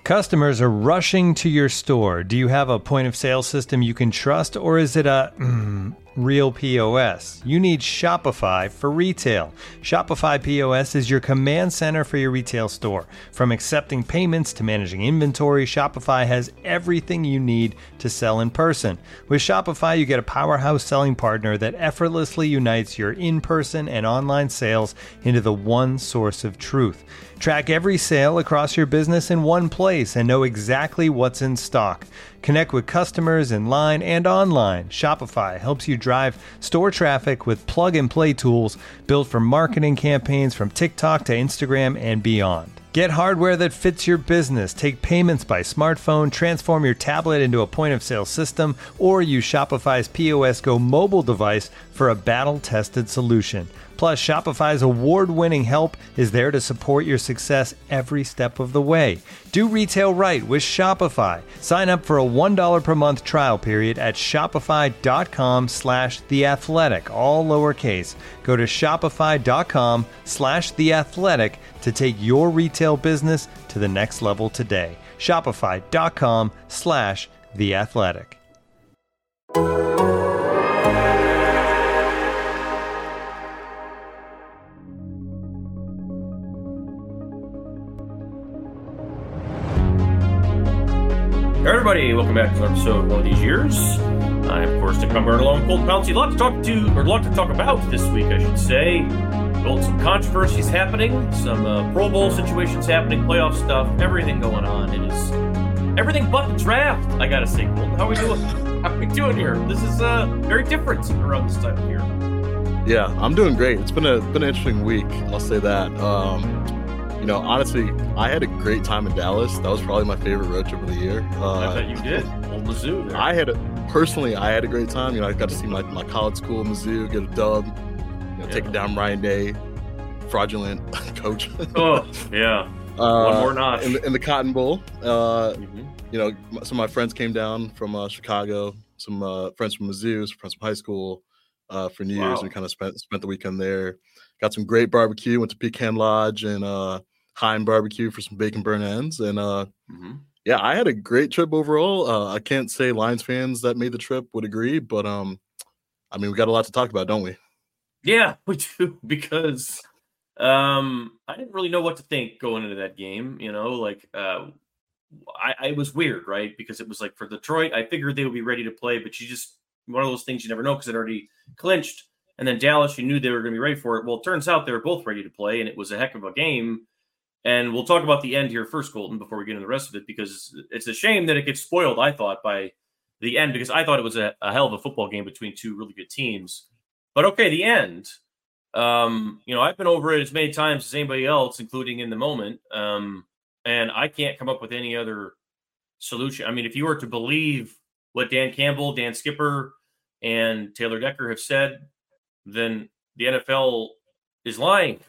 Customers are rushing to your store. Do you have a point of sale system you can trust, or is it a real POS? You need Shopify for retail. Shopify POS is your command center for your retail store. From accepting payments to managing inventory, Shopify has everything you need to sell in person. With Shopify, you get a powerhouse selling partner that effortlessly unites your in-person and online sales into the one source of truth. Track every sale across your business in one place and know exactly what's in stock. Connect with customers in line and online. Shopify helps you drive store traffic with plug-and-play tools built for marketing campaigns from TikTok to Instagram and beyond. Get hardware that fits your business. Take payments by smartphone, transform your tablet into a point-of-sale system, or use Shopify's POS Go mobile device for a battle-tested solution. Plus, Shopify's award-winning help is there to support your success every step of the way. Do retail right with Shopify. Sign up for a $1 per month trial period at shopify.com/theathletic, all lowercase. Go to shopify.com/theathletic to take your retail business to the next level today. Shopify.com/theathletic. Hey everybody, welcome back to another episode of One of These Years. I'm, of course, Nick Cumberland along with Colton Pouncy. A lot to talk about this week, I should say. Well, some controversies happening, some Pro Bowl situations happening, playoff stuff, everything going on. It is everything but the draft, I gotta say. Colton, how are we doing? How are we doing here? This is very different around this time of year. Yeah, I'm doing great. It's been an interesting week, I'll say that. Honestly, I had a great time in Dallas. That was probably my favorite road trip of the year. I bet you did. Old Mizzou there. I had a great time. I got to see my college school, Mizzou, get a dub. Taking down Ryan Day, fraudulent coach. Oh, yeah. One more notch. In the Cotton Bowl. Some of my friends came down from Chicago, some friends from Mizzou, some friends from high school for New Year's. We kind of spent the weekend there. Got some great barbecue, went to Pecan Lodge and Heim Barbecue for some bacon burn ends. And I had a great trip overall. I can't say Lions fans that made the trip would agree, but we got a lot to talk about, don't we? Yeah, we do, because I didn't really know what to think going into that game. It was weird, right? Because it was like for Detroit, I figured they would be ready to play, but one of those things you never know because it already clinched. And then Dallas, you knew they were going to be ready for it. Well, it turns out they were both ready to play, and it was a heck of a game. And we'll talk about the end here first, Colton, before we get into the rest of it, because it's a shame that it gets spoiled, I thought, by the end, because I thought it was a hell of a football game between two really good teams. But okay, the end. I've been over it as many times as anybody else, including in the moment. And I can't come up with any other solution. I mean, if you were to believe what Dan Campbell, Dan Skipper, and Taylor Decker have said, then the NFL is lying.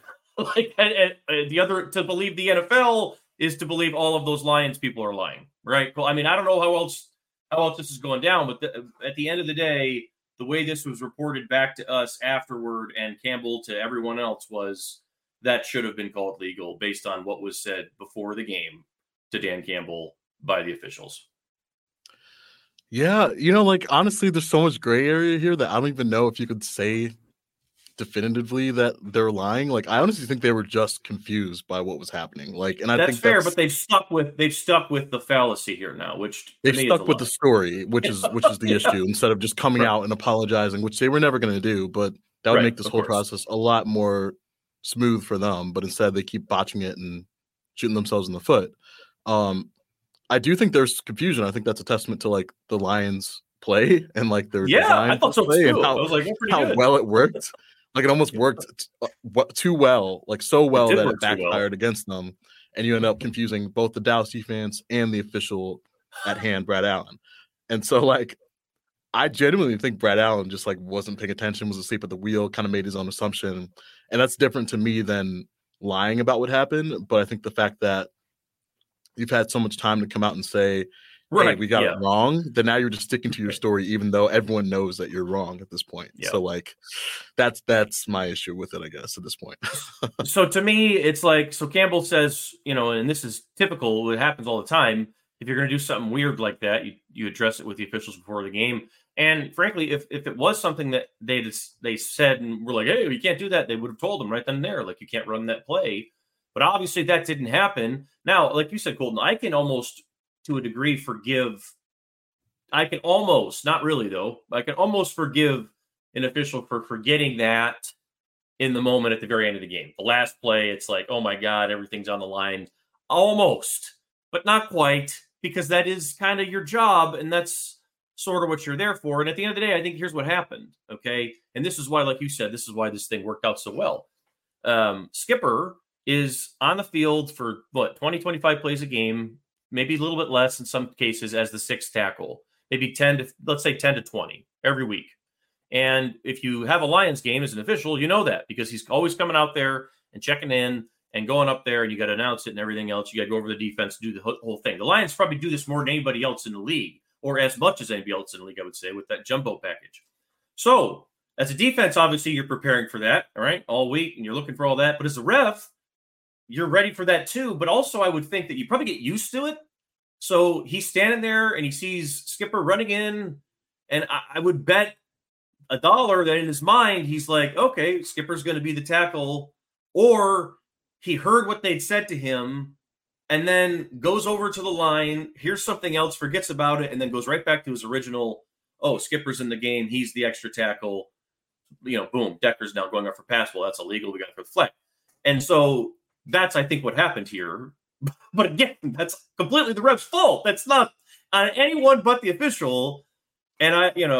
To believe the NFL is to believe all of those Lions people are lying, right? Well, I mean, I don't know how else this is going down, but at the end of the day, the way this was reported back to us afterward and Campbell to everyone else was that should have been called legal based on what was said before the game to Dan Campbell by the officials. Yeah, honestly, there's so much gray area here that I don't even know if you could say definitively that they're lying. I honestly think they were just confused by what was happening. I think fair, but they've stuck with the fallacy here now, which they've stuck with the story, which is the issue, instead of just coming out and apologizing, which they were never going to do. But that would make this whole process a lot more smooth for them. But instead, they keep botching it and shooting themselves in the foot. I do think there's confusion. I think that's a testament to the Lions play and their design I thought so play too. and how well it worked. It almost worked too well, so well that it backfired against them, and you end up confusing both the Dallas defense and the official at hand, Brad Allen. And so, I genuinely think Brad Allen just wasn't paying attention, was asleep at the wheel, kind of made his own assumption, and that's different to me than lying about what happened. But I think the fact that you've had so much time to come out and say, hey, we got it wrong, then now you're just sticking to your story, even though everyone knows that you're wrong at this point. So like, that's my issue with it, I guess, at this point. So to me, it's like, so Campbell says, and this is typical, it happens all the time. If you're going to do something weird like that, you address it with the officials before the game. And frankly, if it was something that they said and were like, hey, you can't do that, they would have told them right then and there, like, you can't run that play. But obviously that didn't happen. Now, like you said, Colton, I can almost, to a degree, forgive. I can almost, not really though, I can almost forgive an official for forgetting that in the moment at the very end of the game. The last play, it's like, oh my God, everything's on the line. Almost, but not quite, because that is kind of your job, and that's sort of what you're there for. And at the end of the day, I think here's what happened, okay? And this is why, like you said, this is why this thing worked out so well. Skipper is on the field for, 20, 25 plays a game, maybe a little bit less in some cases as the sixth tackle, maybe 10 to 20 every week. And if you have a Lions game as an official, you know that, because he's always coming out there and checking in and going up there, and you got to announce it and everything else. You got to go over the defense, do the whole thing. The Lions probably do this more than anybody else in the league, or as much as anybody else in the league, I would say, with that jumbo package. So as a defense, obviously you're preparing for that, all right, all week, and you're looking for all that. But as a ref, you're ready for that too. But also I would think that you probably get used to it. So he's standing there and he sees Skipper running in, and I would bet $1 that in his mind, he's like, okay, Skipper's going to be the tackle, or he heard what they'd said to him and then goes over to the line, hears something else, forgets about it, and then goes right back to his original, oh, Skipper's in the game, he's the extra tackle, boom, Decker's now going up for pass. Well, that's illegal. We got to go flag. And so that's, I think, what happened here. But again, that's completely the ref's fault. That's not on anyone but the official. And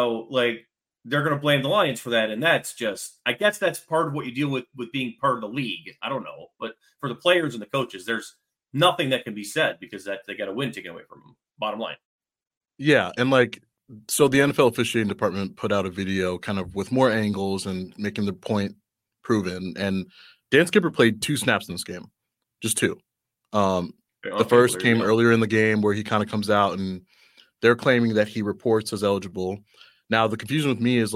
they're going to blame the Lions for that. And that's just, I guess that's part of what you deal with being part of the league. I don't know. But for the players and the coaches, there's nothing that can be said, because that they got a win taken away from them. Bottom line. Yeah. And so the NFL officiating department put out a video kind of with more angles and making the point proven. And Dan Skipper played 2 snaps in this game, just 2. The first came earlier in the game where he kind of comes out and they're claiming that he reports as eligible. Now, the confusion with me is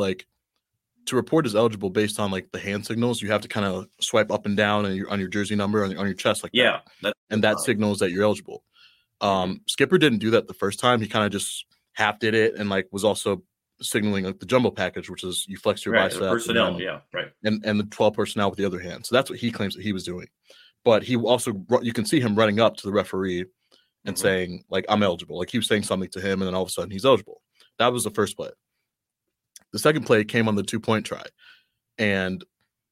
to report as eligible based on the hand signals, you have to kind of swipe up and down on your jersey number on your chest that. And that signals that you're eligible. Skipper didn't do that the first time. He kind of just half did it and was also signaling the jumbo package, which is you flex your bicep, personnel, and the 12 personnel with the other hand. So that's what he claims that he was doing. But he also, you can see him running up to the referee and saying I'm eligible. He was saying something to him, and then all of a sudden he's eligible. That was the first play. The second play came on the 2-point try, and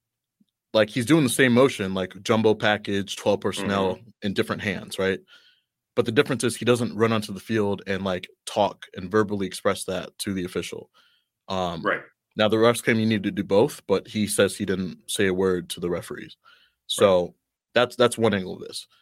he's doing the same motion, jumbo package, 12 personnel in different hands, right? But the difference is he doesn't run onto the field and talk and verbally express that to the official. Right. Now the refs claim you need to do both, but he says he didn't say a word to the referees. So that's one angle of this.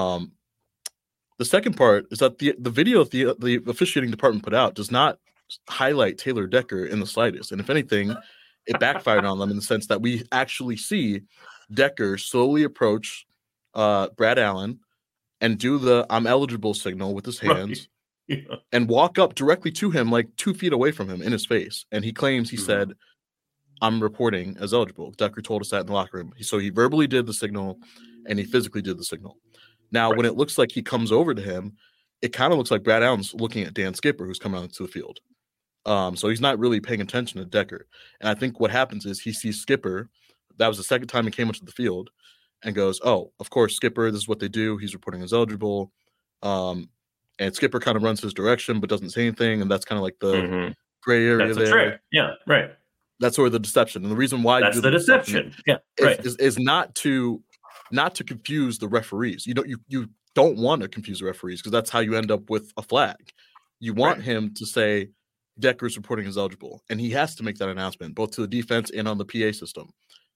The second part is that the video the officiating department put out does not highlight Taylor Decker in the slightest. And if anything, it backfired on them in the sense that we actually see Decker slowly approach Brad Allen and do the I'm eligible signal with his hands and walk up directly to him 2 feet away from him in his face. And he claims he said, I'm reporting as eligible. Decker told us that in the locker room. So he verbally did the signal and he physically did the signal. Now, when it looks like he comes over to him, it kind of looks like Brad Allen's looking at Dan Skipper, who's coming onto the field. So he's not really paying attention to Decker. And I think what happens is he sees Skipper. That was the second time he came onto the field and goes, oh, of course, Skipper, this is what they do. He's reporting as eligible. And Skipper kind of runs his direction but doesn't say anything. And that's kind of the gray area that's there. A trick. Yeah, right. That's where the deception. And the reason why that's the deception. Is not to confuse the referees. You don't want to confuse the referees because that's how you end up with a flag. You want him to say Decker's reporting as eligible, and he has to make that announcement both to the defense and on the PA system.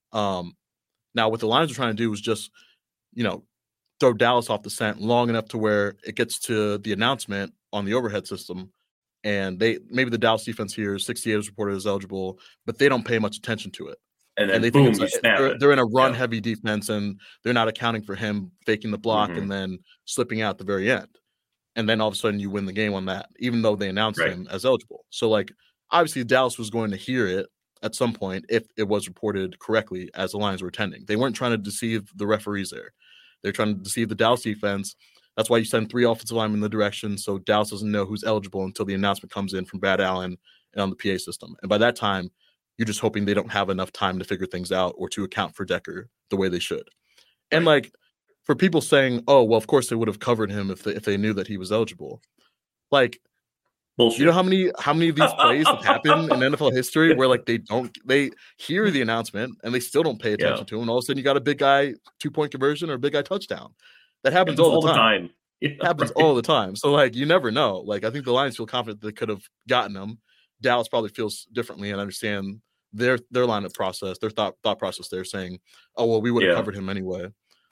Now, what the Lions are trying to do is just, throw Dallas off the scent long enough to where it gets to the announcement on the overhead system, and maybe the Dallas defense here is 68 is reported as eligible, but they don't pay much attention to it. And then they boom, think they're in a run-heavy defense, and they're not accounting for him faking the block and then slipping out at the very end. and then all of a sudden you win the game on that, even though they announced Right. him as eligible. So like obviously Dallas was going to hear it at some point if it was reported correctly as the Lions were attending. They weren't trying to deceive the referees there. They're trying to deceive the Dallas defense. That's why you send 3 offensive linemen in the direction so Dallas doesn't know who's eligible until the announcement comes in from Brad Allen and on the PA system. And by that time, you're just hoping they don't have enough time to figure things out or to account for Decker the way they should. And like for people saying, "Oh, well, of course they would have covered him if they knew that he was eligible." Like, bullshit. You know how many of these plays have happened in NFL history where like they hear the announcement and they still don't pay attention to him, and all of a sudden you got a big guy 2-point conversion or a big guy touchdown. That happens all the time. Yeah, happens all the time. So like you never know. Like I think the Lions feel confident they could have gotten him. Dallas probably feels differently and understand their line of process, their thought process. They're saying, "Oh well, we would have covered him anyway."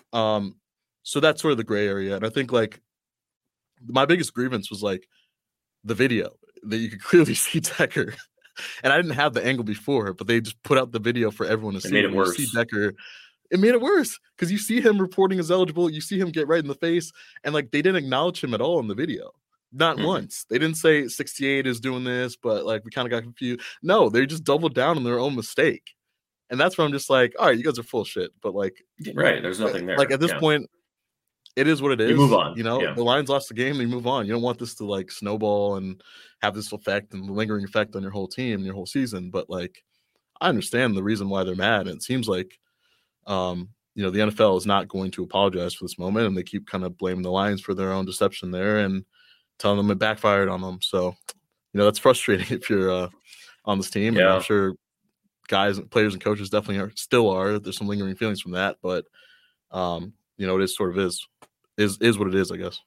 So that's sort of the gray area, and I think like my biggest grievance was like the video that you could clearly see Decker, and I didn't have the angle before, but they just put out the video for everyone to see. Made it worse. You see Decker. It made it worse because you see him reporting as eligible. You see him get right in the face, and like they didn't acknowledge him at all in the video. Not once. They didn't say 68 is doing this, but like we kind of got confused. No, they just doubled down on their own mistake. And that's where I'm just like, all right, you guys are full of shit. But like, right, there's nothing there. Like at this point, it is what it is. You move on. You know, the Lions lost the game, they move on. You don't want this to like snowball and have this effect and lingering effect on your whole team and your whole season. But like, I understand the reason why they're mad. And it seems like you know, the NFL is not going to apologize for this moment, and they keep kind of blaming the Lions for their own deception there and telling them it backfired on them. So, you know, that's frustrating if you're on this team. And I'm sure guys, players, and coaches definitely still are. There's some lingering feelings from that, but you know, it is sort of is what it is, I guess.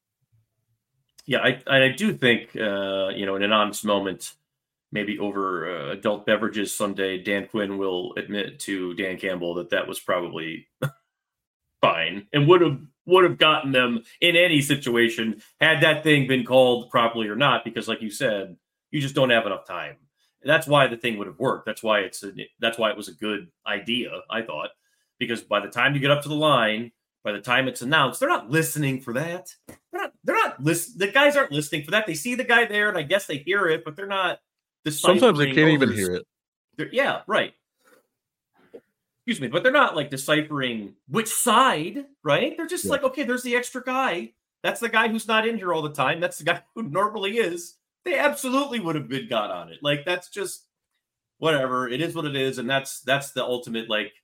Yeah, I do think you know, in an honest moment, maybe over adult beverages someday, Dan Quinn will admit to Dan Campbell that was probably fine and would have gotten them in any situation had that thing been called properly or not. Because, like you said, you just don't have enough time. And that's why the thing would have worked. That's why it was a good idea, I thought, because by the time you get up to the line, by the time it's announced, they're not listening for that. They're not listening. The guys aren't listening for that. They see the guy there, and I guess they hear it, but they're not. Sometimes they can't even hear it. Yeah, right. Excuse me, but they're not like deciphering which side, right? They're just like, okay, there's the extra guy. That's the guy who's not in here all the time. That's the guy who normally is. They absolutely would have been got on it. Like, that's just whatever. It is what it is, and that's the ultimate. Like,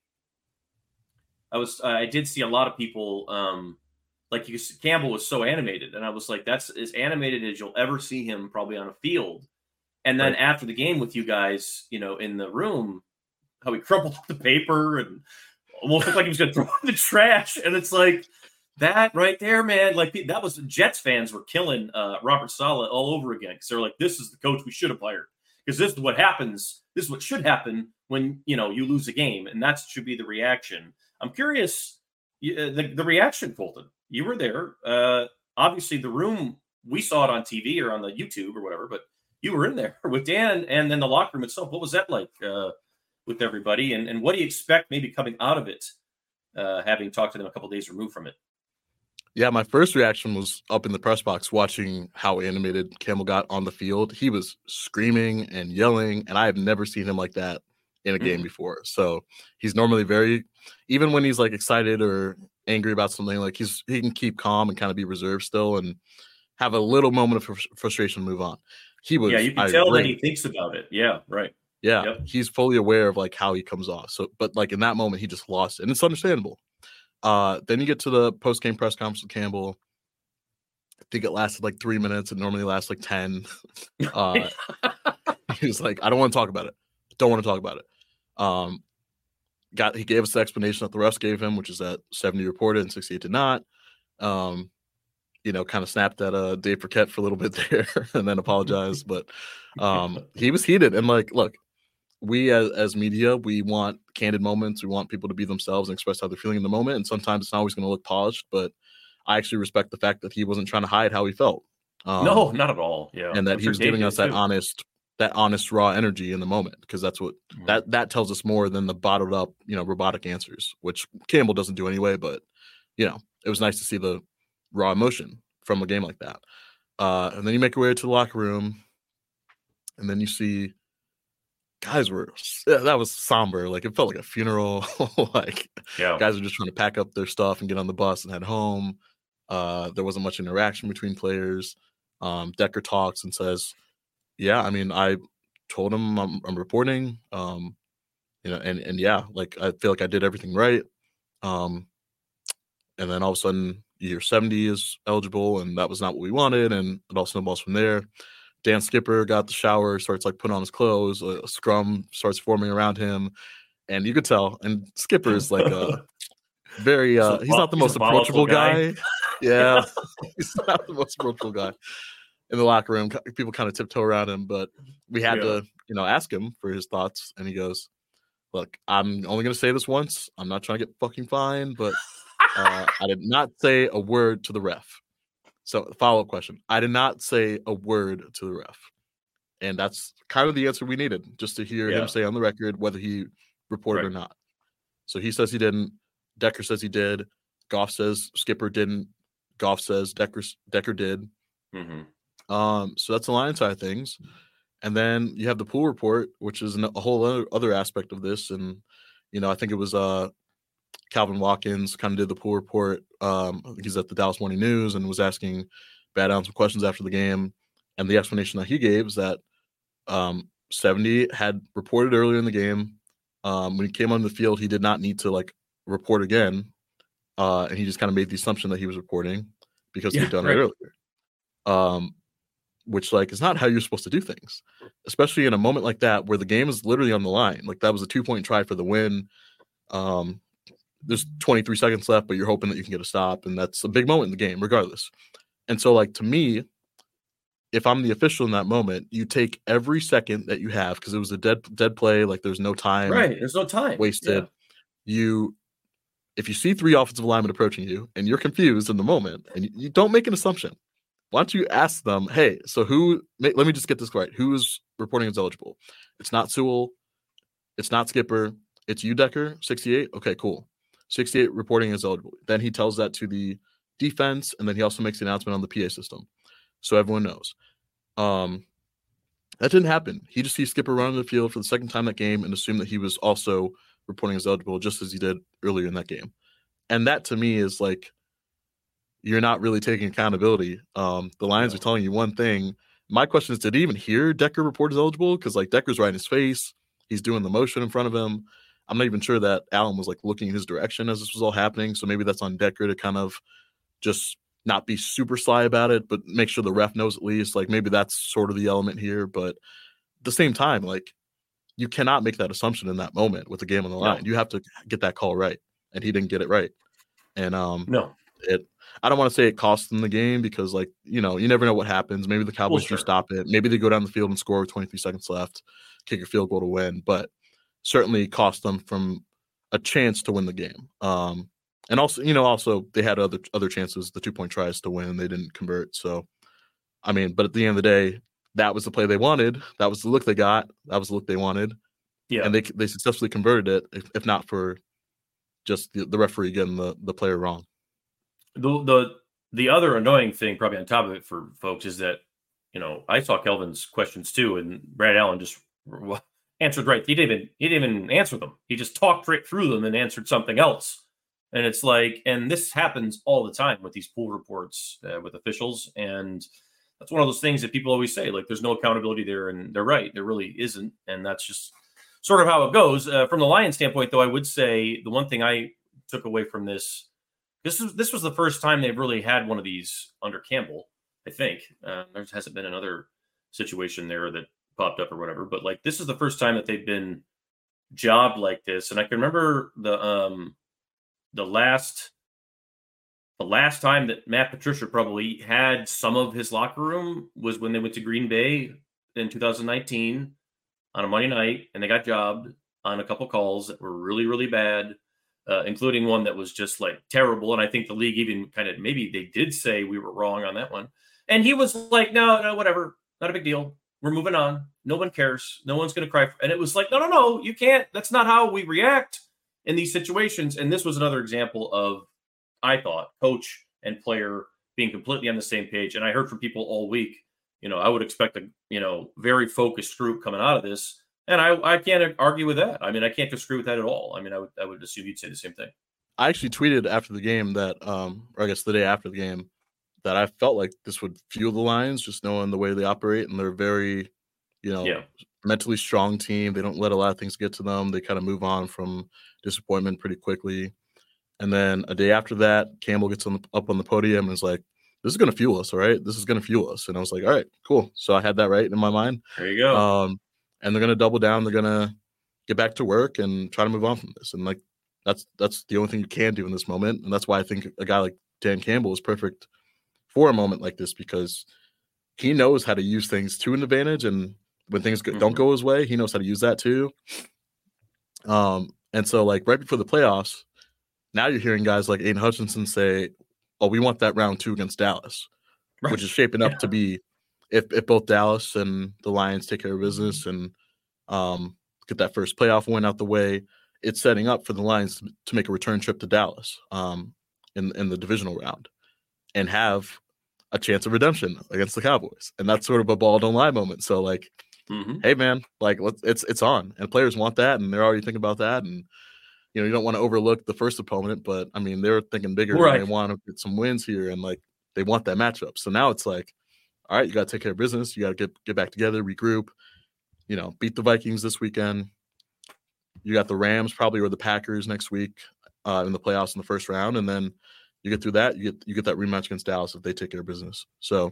I did see a lot of people. Like Campbell was so animated, and I was like, that's as animated as you'll ever see him probably on a field. And then after the game with you guys, you know, in the room, how he crumpled up the paper and almost looked like he was going to throw it in the trash. And it's like that right there, man. Like that was Jets fans were killing Robert Saleh all over again because they're like, this is the coach we should have hired because this is what happens. This is what should happen when, you know, you lose a game. And that should be the reaction. I'm curious, the reaction, Colton. You were there. Obviously, the room, we saw it on TV or on the YouTube or whatever, but you were in there with Dan and then the locker room itself. What was that like with everybody? And what do you expect maybe coming out of it, having talked to them a couple of days removed from it? Yeah, my first reaction was up in the press box watching how animated Campbell got on the field. He was screaming and yelling, and I have never seen him like that in a game before. So he's normally very, even when he's like excited or angry about something, like he can keep calm and kind of be reserved still and have a little moment of frustration and move on. He was, you can tell that he thinks about it. Yeah, right. Yeah, he's fully aware of like how he comes off. So, but like in that moment, he just lost it, and it's understandable. Then you get to the post-game press conference with Campbell. I think it lasted like 3 minutes. It normally lasts like 10. He was like, I don't want to talk about it. Don't want to talk about it. He gave us the explanation that the refs gave him, which is that 70 reported and 68 did not. You know, kind of snapped at Dave Burkett for a little bit there and then apologized. But he was heated. And like, look, we as media, we want candid moments. We want people to be themselves and express how they're feeling in the moment. And sometimes it's not always going to look polished, but I actually respect the fact that he wasn't trying to hide how he felt. No, not at all. Yeah. And that he was giving us that honest, raw energy in the moment, because that's what that tells us more than the bottled up, you know, robotic answers, which Campbell doesn't do anyway. But, you know, it was nice to see the raw emotion from a game like that. And then you make your way to the locker room, and then you see guys that was somber. Like, it felt like a funeral. Like, guys were just trying to pack up their stuff and get on the bus and head home. There wasn't much interaction between players. Decker talks and says, yeah, I mean, I told him I'm reporting, and yeah, like, I feel like I did everything right. And then all of a sudden, year 70 is eligible, and that was not what we wanted, and it all snowballs from there. Dan Skipper got the shower, starts like putting on his clothes, a scrum starts forming around him, and you could tell. And Skipper is like a very he's not the most approachable guy. Yeah, he's not the most approachable guy in the locker room. People kind of tiptoe around him, but we had to, ask him for his thoughts, and he goes, "Look, I'm only going to say this once. I'm not trying to get fucking fined, but I did not say a word to the ref." So, follow-up question. I did not say a word to the ref. And that's kind of the answer we needed, just to hear him say on the record whether he reported or not. So he says he didn't. Decker says he did. Goff says Skipper didn't. Goff says Decker did. Mm-hmm. So that's the Lions side of things. And then you have the pool report, which is a whole other aspect of this. And, I think it was Calvin Watkins kind of did the pool report. I think he's at the Dallas Morning News and was asking Bad Allen some questions after the game. And the explanation that he gave is that 70 had reported earlier in the game. When he came on the field, he did not need to report again. And he just kind of made the assumption that he was reporting because he had done it earlier. Which is not how you're supposed to do things, especially in a moment like that where the game is literally on the line. Like, that was a 2-point try for the win. There's 23 seconds left, but you're hoping that you can get a stop, and that's a big moment in the game regardless. And so, to me, if I'm the official in that moment, you take every second that you have, because it was a dead play. Like, there's no time. Right. There's no time wasted. Yeah. If you see 3 offensive linemen approaching you and you're confused in the moment, and you don't make an assumption, why don't you ask them, hey, so let me just get this right. Who's reporting as eligible? It's not Sewell. It's not Skipper. It's you, Decker, 68. Okay, cool. 68 reporting as eligible. Then he tells that to the defense, and then he also makes the announcement on the PA system, so everyone knows. That didn't happen. He just sees Skipper running the field for the second time that game and assumed that he was also reporting as eligible, just as he did earlier in that game. And that, to me, is you're not really taking accountability. The Lions are telling you one thing. My question is, did he even hear Decker report as eligible? Because Decker's right in his face. He's doing the motion in front of him. I'm not even sure that Allen was looking in his direction as this was all happening. So maybe that's on Decker to kind of just not be super sly about it, but make sure the ref knows at least. Maybe that's sort of the element here. But at the same time, you cannot make that assumption in that moment with the game on the line. You have to get that call right, and he didn't get it right. And I don't want to say it cost them the game because, you never know what happens. Maybe the Cowboys do stop it. Maybe they go down the field and score with 23 seconds left, kick a field goal to win. But certainly cost them from a chance to win the game. And also they had other chances, the 2-point tries to win. They didn't convert. So, but at the end of the day, that was the play they wanted. That was the look they got. That was the look they wanted. Yeah. And they successfully converted it, if not for just the referee getting the player wrong. The other annoying thing probably on top of it for folks is that, I saw Kelvin's questions too, and Brad Allen just answered right. He didn't even answer them. He just talked right through them and answered something else. And it's and this happens all the time with these pool reports with officials. And that's one of those things that people always say, there's no accountability there. And they're right. There really isn't. And that's just sort of how it goes. From the Lions standpoint, though, I would say the one thing I took away from this was the first time they've really had one of these under Campbell, I think. There hasn't been another situation there that popped up or whatever. But this is the first time that they've been jobbed like this. And I can remember the last time that Matt Patricia probably had some of his locker room was when they went to Green Bay in 2019 on a Monday night, and they got jobbed on a couple calls that were really, really bad, including one that was just terrible. And I think the league even kind of, maybe they did say we were wrong on that one. And he was no, whatever, not a big deal. We're moving on. No one cares. No one's going to cry. And it was no, you can't. That's not how we react in these situations. And this was another example of, I thought, coach and player being completely on the same page. And I heard from people all week, I would expect a, very focused group coming out of this. And I can't argue with that. I mean, I can't disagree with that at all. I mean, I would assume you'd say the same thing. I actually tweeted after the game that, or I guess the day after the game, that I felt like this would fuel the Lions, just knowing the way they operate. And they're very, mentally strong team. They don't let a lot of things get to them. They kind of move on from disappointment pretty quickly. And then a day after that, Campbell gets up on the podium and is like, this is going to fuel us, all right? This is going to fuel us. And I was like, all right, cool. So I had that right in my mind. There you go. And they're going to double down. They're going to get back to work and try to move on from this. And like, that's the only thing you can do in this moment. And that's why I think a guy like Dan Campbell is perfect for a moment like this, because he knows how to use things to an advantage. And when things don't go his way, he knows how to use that too. And so like right before the playoffs, now you're hearing guys like Aiden Hutchinson say, oh, we want that round 2 against Dallas, right, which is shaping up to be, if both Dallas and the Lions take care of business and get that first playoff win out the way, it's setting up for the Lions to make a return trip to Dallas in the divisional round and have a chance of redemption against the Cowboys. And that's sort of a ball don't lie moment. So like, hey man, like it's on, and players want that, and they're already thinking about that. And you don't want to overlook the first opponent, but I mean, they're thinking bigger. Right. And they want to get some wins here, and like they want that matchup. So now it's like, all right, you got to take care of business. You got to get back together, regroup. Beat the Vikings this weekend. You got the Rams probably, or the Packers next week in the playoffs in the first round, and then you get through that. You get that rematch against Dallas if they take care of business. So,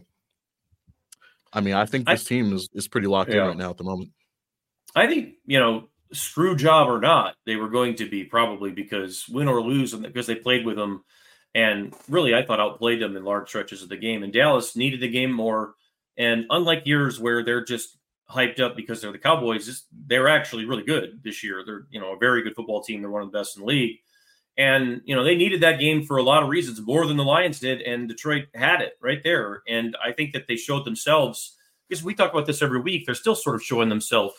I mean, I think this team is pretty locked in right now at the moment. I think screw job or not, they were going to be, probably, because win or lose, and because they played with them, and really I thought outplayed them in large stretches of the game. And Dallas needed the game more. And unlike years where they're just hyped up because they're the Cowboys, they're actually really good this year. They're a very good football team. They're one of the best in the league. And they needed that game for a lot of reasons, more than the Lions did. And Detroit had it right there. And I think that they showed themselves, because we talk about this every week, they're still sort of showing themselves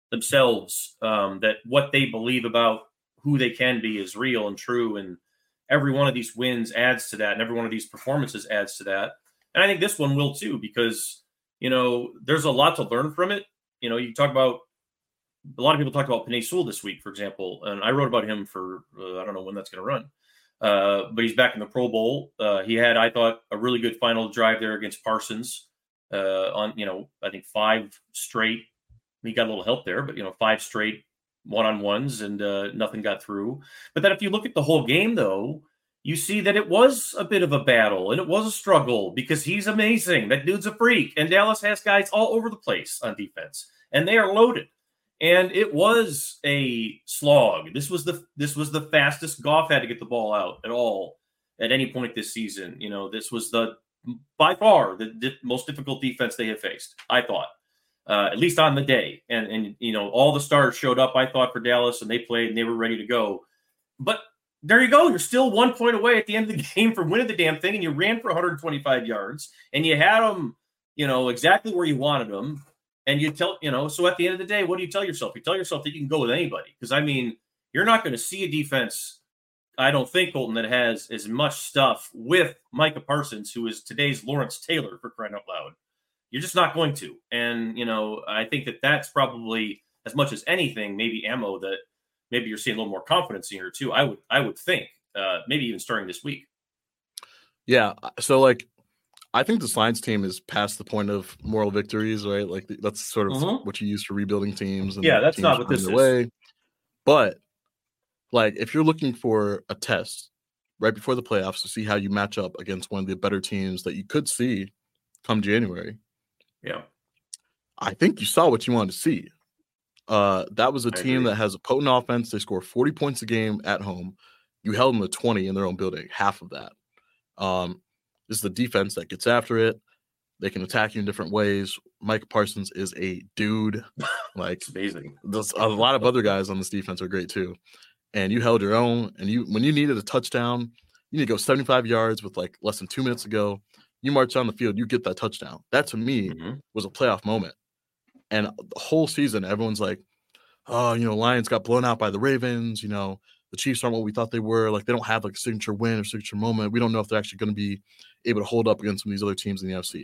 that what they believe about who they can be is real and true. And every one of these wins adds to that, and every one of these performances adds to that. And I think this one will too, because there's a lot to learn from it. You talk about, a lot of people talked about Penei Sewell this week, for example, and I wrote about him for I don't know when that's going to run, but he's back in the Pro Bowl. He had, I thought, a really good final drive there against Parsons on I think 5 straight. He got a little help there, but 5 straight one-on-ones, and nothing got through. But then if you look at the whole game, though, you see that it was a bit of a battle, and it was a struggle, because he's amazing. That dude's a freak, and Dallas has guys all over the place on defense, and they are loaded. And it was a slog. This was the fastest Goff had to get the ball out at all at any point this season. This was by far the most difficult defense they have faced, I thought. At least on the day. And all the stars showed up, I thought, for Dallas, and they played, and they were ready to go. But there you go. You're still 1 point away at the end of the game from winning the damn thing, and you ran for 125 yards, and you had them, exactly where you wanted them. And so at the end of the day, what do you tell yourself? You tell yourself that you can go with anybody. Because, I mean, you're not going to see a defense, I don't think, Colton, that has as much stuff with Micah Parsons, who is today's Lawrence Taylor, for crying out loud. You're just not going to. And, I think that that's probably, as much as anything, maybe ammo that maybe you're seeing a little more confidence in here too. I would think, maybe even starting this week. Yeah. So like, I think this Lions team is past the point of moral victories, right? Like that's sort of what you use for rebuilding teams. And that's not what this is. Way. But like, if you're looking for a test right before the playoffs to see how you match up against one of the better teams that you could see come January. Yeah. I think you saw what you wanted to see. That was a team that has a potent offense. They score 40 points a game at home. You held them to 20 in their own building, half of that. This is the defense that gets after it. They can attack you in different ways. Micah Parsons is a dude. Like, it's amazing. There's a lot of other guys on this defense are great too. And you held your own. And when you needed a touchdown, you need to go 75 yards with like less than 2 minutes to go. You march on the field, you get that touchdown. That to me was a playoff moment. And the whole season, everyone's like, oh, Lions got blown out by the Ravens. the Chiefs aren't what we thought they were. Like, they don't have like a signature win or signature moment. We don't know if they're actually going to be able to hold up against some of these other teams in the NFC.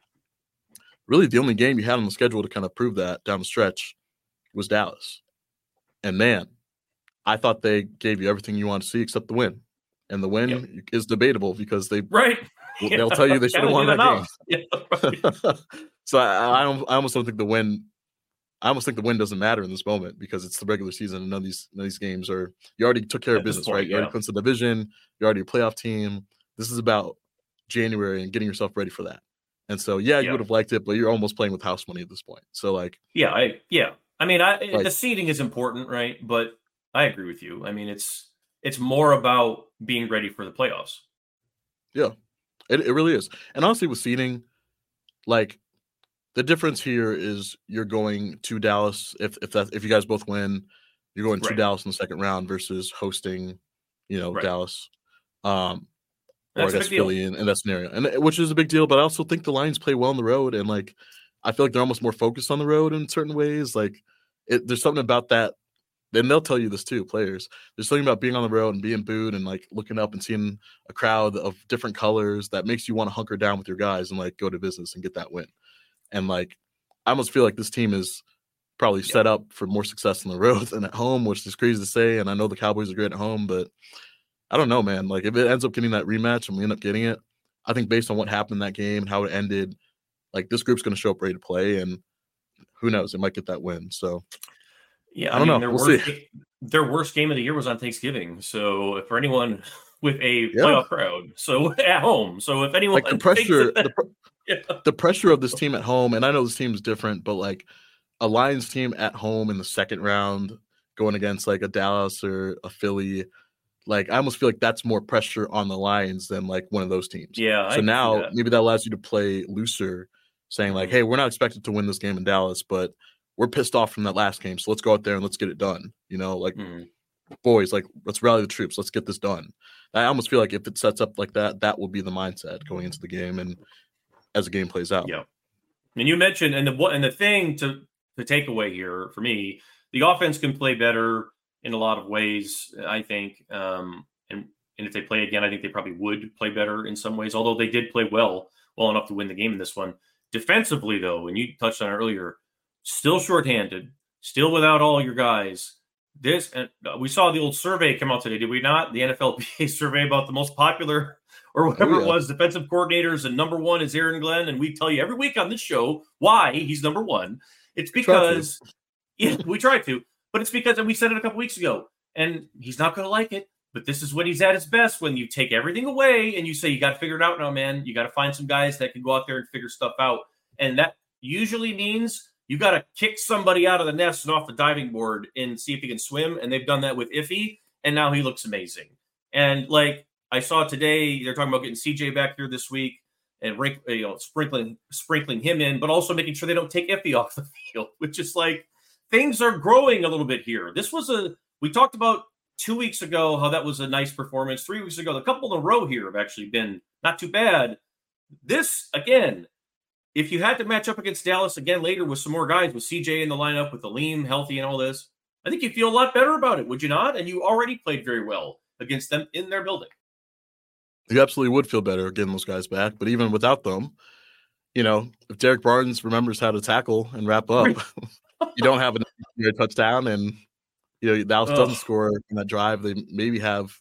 Really, the only game you had on the schedule to kind of prove that down the stretch was Dallas. And man, I thought they gave you everything you wanted to see except the win. And the win is debatable because they'll tell you they should have won that game. Yeah, so I almost don't think the win. I almost think the win doesn't matter in this moment because it's the regular season and none of these games are. You already took care of business, right? You already clinched the division. You're already a playoff team. This is about January and getting yourself ready for that. And so, you would have liked it, but you're almost playing with house money at this point. So, like, I mean, the seeding is important, right? But I agree with you. I mean, it's more about being ready for the playoffs. Yeah, it really is. And honestly, with seeding, like, the difference here is you're going to Dallas. If you guys both win, you're going to Dallas in the second round versus hosting, Dallas. Or I guess Philly in that scenario, and which is a big deal. But I also think the Lions play well on the road, and like I feel like they're almost more focused on the road in certain ways. Like there's something about that, and they'll tell you this too. Players, there's something about being on the road and being booed and like looking up and seeing a crowd of different colors that makes you want to hunker down with your guys and like go to business and get that win. And like I almost feel like this team is probably set up for more success on the road than at home, which is crazy to say. And I know the Cowboys are great at home, but I don't know, man. Like, if it ends up getting that rematch and we end up getting it, I think based on what happened in that game and how it ended, like, this group's going to show up ready to play, and who knows? It might get that win. So, I don't know. We'll see. Their worst game of the year was on Thanksgiving. So, for anyone with a playoff crowd, so at home. So, if anyone like the pressure, the pressure of this team at home, and I know this team is different, but like a Lions team at home in the second round going against like a Dallas or a Philly. Like, I almost feel like that's more pressure on the Lions than like one of those teams. Yeah. So now maybe that allows you to play looser, saying like, hey, we're not expected to win this game in Dallas, but we're pissed off from that last game. So let's go out there and let's get it done. Like boys, like let's rally the troops. Let's get this done. I almost feel like if it sets up like that, that will be the mindset going into the game and as the game plays out. Yeah. And you mentioned, and the thing to take away here for me, the offense can play better in a lot of ways, I think. And if they play again, I think they probably would play better in some ways, although they did play well enough to win the game in this one. Defensively, though, and you touched on it earlier, still shorthanded, still without all your guys. We saw the old survey come out today, did we not? The NFLPA survey about the most popular or whatever it was, defensive coordinators, and number one is Aaron Glenn. And we tell you every week on this show why he's number one. It's because, we try to. But it's because, and we said it a couple weeks ago, and he's not going to like it, but this is when he's at his best, when you take everything away and you say, you got to figure it out now, man. You got to find some guys that can go out there and figure stuff out. And that usually means you got to kick somebody out of the nest and off the diving board and see if he can swim. And they've done that with Iffy, and now he looks amazing. And like I saw today, they're talking about getting CJ back here this week and sprinkling him in, but also making sure they don't take Iffy off the field, which is like, things are growing a little bit here. We talked about 2 weeks ago how that was a nice performance. 3 weeks ago, a couple in a row here have actually been not too bad. This, again, if you had to match up against Dallas again later with some more guys, with CJ in the lineup, with Aleem healthy and all this, I think you feel a lot better about it, would you not? And you already played very well against them in their building. You absolutely would feel better getting those guys back. But even without them, if Derek Barnes remembers how to tackle and wrap up, you don't have a touchdown, and Dallas doesn't score in that drive. They maybe have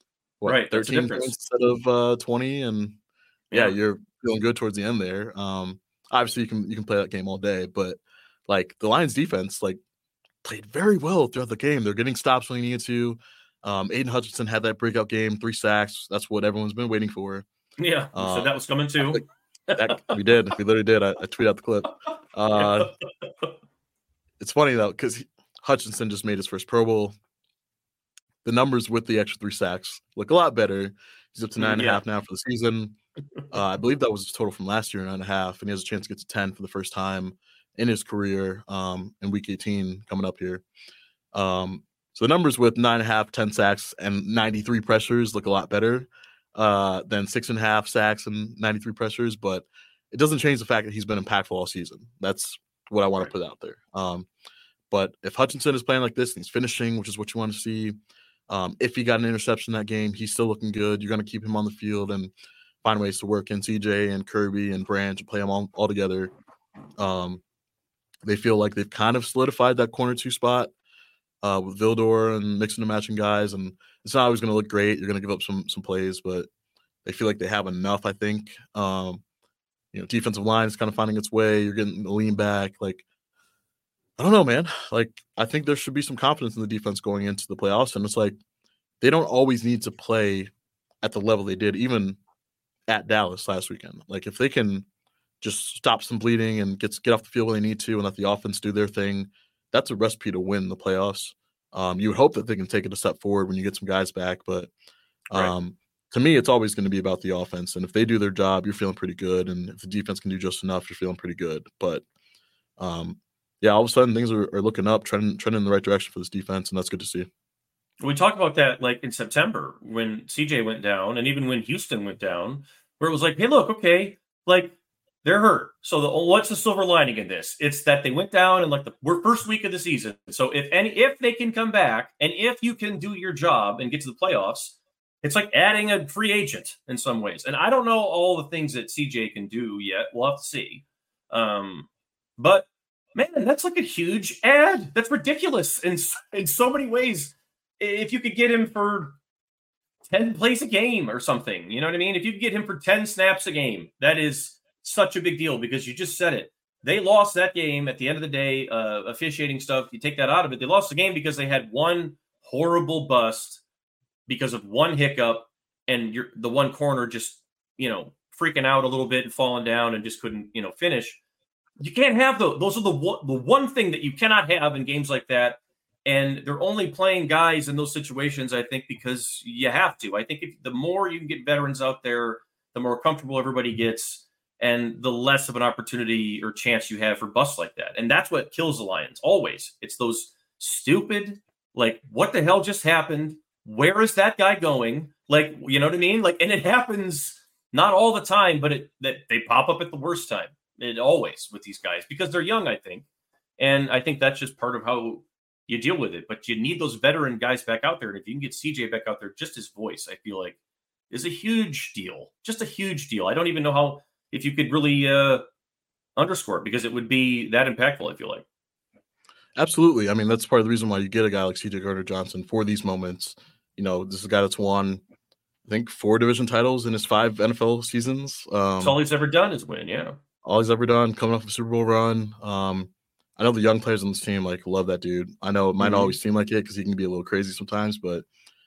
13 points instead of 20, and you're feeling good towards the end there. Obviously, you can play that game all day, but like the Lions defense, like played very well throughout the game. They're getting stops when they needed to. Aiden Hutchinson had that breakout game, 3 sacks. That's what everyone's been waiting for. Yeah, so that was coming too. We did. We literally did. I tweeted out the clip. It's funny though, because Hutchinson just made his first Pro Bowl. The numbers with the extra 3 sacks look a lot better. He's up to 9.5 now for the season. I believe that was his total from last year, 9.5, and he has a chance to get to 10 for the first time in his career in Week 18 coming up here. So the numbers with 9.5, 10 sacks, and 93 pressures look a lot better than 6.5 sacks and 93 pressures, but it doesn't change the fact that he's been impactful all season. That's what I want to put out there. But if Hutchinson is playing like this and he's finishing, which is what you want to see, If he got an interception that game, he's still looking good. You're going to keep him on the field and find ways to work in CJ and Kirby and Branch and play them all together. They feel like they've kind of solidified that corner 2 spot with Vildor and mixing and matching guys. And it's not always going to look great. You're going to give up some plays, but they feel like they have enough, I think. Defensive line is kind of finding its way. You're getting the lean back. Like, I don't know, man. Like, I think there should be some confidence in the defense going into the playoffs. And it's like they don't always need to play at the level they did, even at Dallas last weekend. Like, if they can just stop some bleeding and get off the field when they need to and let the offense do their thing, that's a recipe to win the playoffs. You would hope that they can take it a step forward when you get some guys back. But to me, it's always going to be about the offense. And if they do their job, you're feeling pretty good. And if the defense can do just enough, you're feeling pretty good. But, all of a sudden things are looking up, trending in the right direction for this defense, and that's good to see. We talked about that like in September when CJ went down, and even when Houston went down, where it was like, hey, look, okay, like they're hurt. So what's the silver lining in this? It's that they went down in like the first week of the season. So if they can come back, and if you can do your job and get to the playoffs, it's like adding a free agent in some ways. And I don't know all the things that CJ can do yet. We'll have to see. But man, that's like a huge ad. That's ridiculous in so many ways. If you could get him for 10 plays a game or something, you know what I mean? If you could get him for 10 snaps a game, that is such a big deal because you just said it. They lost that game at the end of the day, officiating stuff. You take that out of it. They lost the game because they had one horrible bust because of one hiccup, and the one corner just, freaking out a little bit and falling down and just couldn't, finish. You can't have those. Those are the one thing that you cannot have in games like that. And they're only playing guys in those situations, I think, because you have to. I think the more you can get veterans out there, the more comfortable everybody gets, and the less of an opportunity or chance you have for busts like that. And that's what kills the Lions always. It's those stupid, like, what the hell just happened? Where is that guy going? Like, you know what I mean? Like, and it happens not all the time, but that they pop up at the worst time. It always with these guys because they're young, I think. And I think that's just part of how you deal with it. But you need those veteran guys back out there. And if you can get CJ back out there, just his voice, I feel like, is a huge deal. Just a huge deal. I don't even know if you could really underscore it because it would be that impactful, I feel like. Absolutely. I mean, that's part of the reason why you get a guy like CJ Gardner-Johnson for these moments. This is a guy that's won, I think, 4 division titles in his 5 NFL seasons. That's all he's ever done is win, yeah. All he's ever done, coming off a Super Bowl run. I know the young players on this team love that dude. I know it might not always seem like it because he can be a little crazy sometimes, but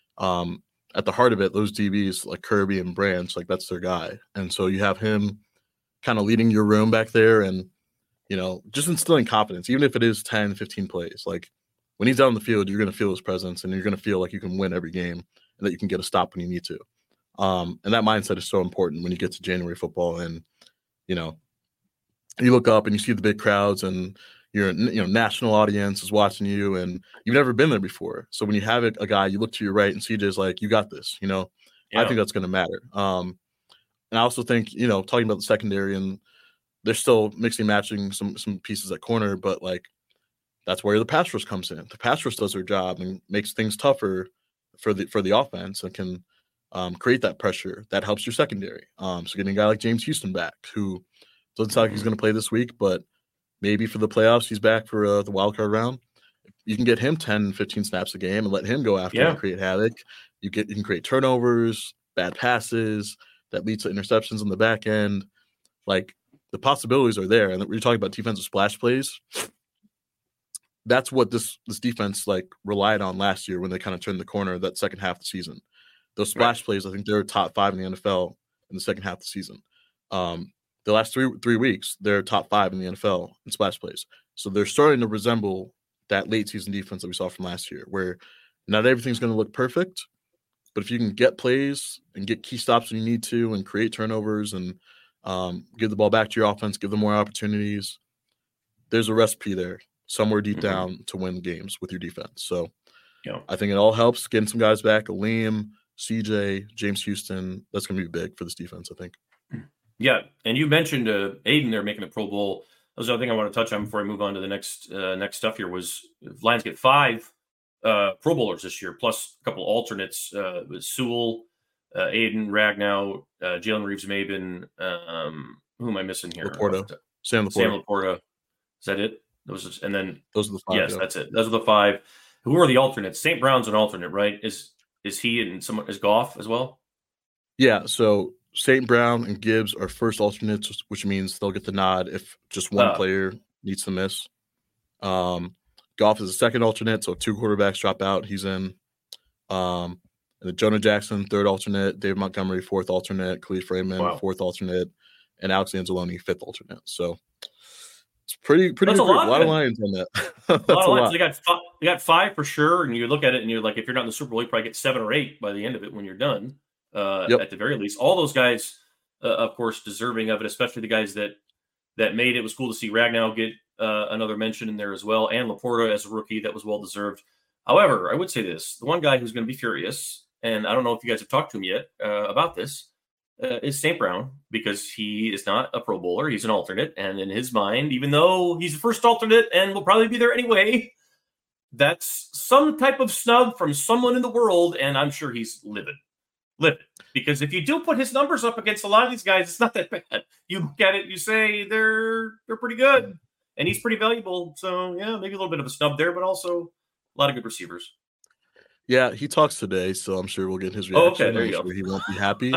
at the heart of it, those DBs like Kirby and Branch, like that's their guy. And so you have him kind of leading your room back there and, just instilling confidence, even if it is 10, 15 plays. Like when he's out on the field, you're going to feel his presence and you're going to feel like you can win every game and that you can get a stop when you need to. And that mindset is so important when you get to January football and, you look up and you see the big crowds and your national audience is watching you and you've never been there before. So when you have a guy, you look to your right and CJ's like, you got this, Yeah. I think that's going to matter. And I also think, talking about the secondary and they're still mixing and matching some pieces at corner, but like that's where the pass rush comes in. The pass rush does their job and makes things tougher for the offense and can create that pressure that helps your secondary. So getting a guy like James Houston back, who doesn't sound like he's going to play this week, but maybe for the playoffs, he's back for the wild card round. You can get him 10, 15 snaps a game and let him go after and create havoc. You can create turnovers, bad passes that leads to interceptions on the back end. Like the possibilities are there. And we're talking about defensive splash plays. That's what this defense relied on last year when they kind of turned the corner that second half of the season. Those splash plays, I think they're top 5 in the NFL in the second half of the season. The last three weeks, they're top 5 in the NFL in splash plays. So they're starting to resemble that late season defense that we saw from last year, where not everything's going to look perfect, but if you can get plays and get key stops when you need to and create turnovers and give the ball back to your offense, give them more opportunities, there's a recipe there somewhere deep down to win games with your defense. So I think it all helps getting some guys back, Liam, CJ, James Houston. That's going to be big for this defense, I think. Yeah, and you mentioned Aiden there making the Pro Bowl. That was the other thing I want to touch on before I move on to the next stuff here was if Lions get 5 Pro Bowlers this year, plus a couple alternates with Sewell, Aiden Ragnow, Jalen Reeves-Maybin. Who am I missing here? Sam Laporta. Is that it? Those are the 5. Yes, that's it. Those are the 5. Who are the alternates? St. Brown's an alternate, right? Is he and someone is Goff as well? Yeah. So St. Brown and Gibbs are first alternates, which means they'll get the nod if just one player needs to miss. Goff is a second alternate, so 2 quarterbacks drop out. He's in. And then Jonah Jackson, third alternate. Dave Montgomery, fourth alternate. Khalif Raymond, fourth alternate. And Alex Anzalone, fifth alternate. So it's pretty That's a lot of Lions on that. That's a lot. They got 5 for sure. And you look at it and you're like, if you're not in the Super Bowl, you probably get 7 or 8 by the end of it when you're done. At the very least, all those guys, of course, deserving of it, especially the guys that made it. It was cool to see Ragnow get another mention in there as well, and Laporta as a rookie. That was well deserved. However, I would say this: the one guy who's going to be furious, and I don't know if you guys have talked to him yet about this, is St. Brown, because he is not a Pro Bowler. He's an alternate, and in his mind, even though he's the first alternate and will probably be there anyway, that's some type of snub from someone in the world, and I'm sure he's livid. Because if you do put his numbers up against a lot of these guys, it's not that bad. You look at it, you say they're pretty good, and he's pretty valuable. So yeah, maybe a little bit of a snub there, but also a lot of good receivers. Yeah, he talks today, so I'm sure we'll get his reaction. Okay, there you go. He won't be happy.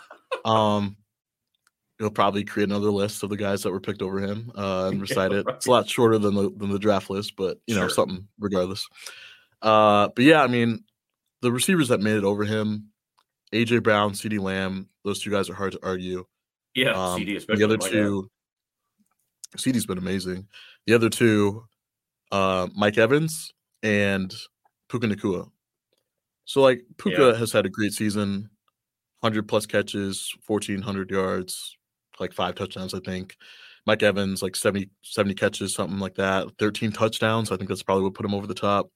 He'll probably create another list of the guys that were picked over him and recite it. Right. It's a lot shorter than the draft list, but know something regardless. But yeah, I mean, the receivers that made it over him. AJ Brown, CeeDee Lamb, those 2 guys are hard to argue. Yeah, CD especially. The other 2, CeeDee's been amazing. The other 2, Mike Evans and Puka Nacua. So, like, Puka has had a great season, 100-plus catches, 1,400 yards, like 5 touchdowns, I think. Mike Evans, like 70 catches, something like that, 13 touchdowns. I think that's probably what put him over the top.